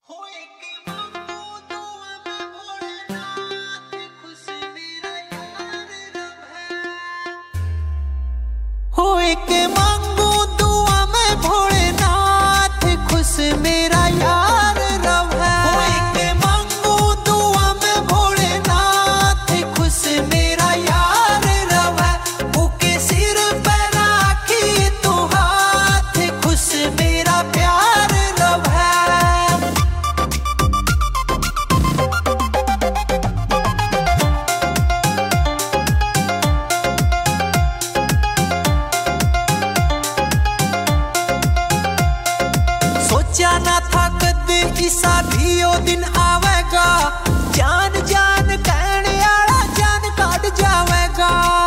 होए के मांगू दुआ में भोलेनाथ खुश मेरा यार रवे। होए के मांगू दुआ में भोलेनाथ खुश मेरा यार रवे। ओके सिर पे राखी तू हाथ खुश मेरा प्यार रवे। सोचा ना था कद ऐसा भी ओ दिन आवेगा, जान जान कहने आला जान काट जावेगा।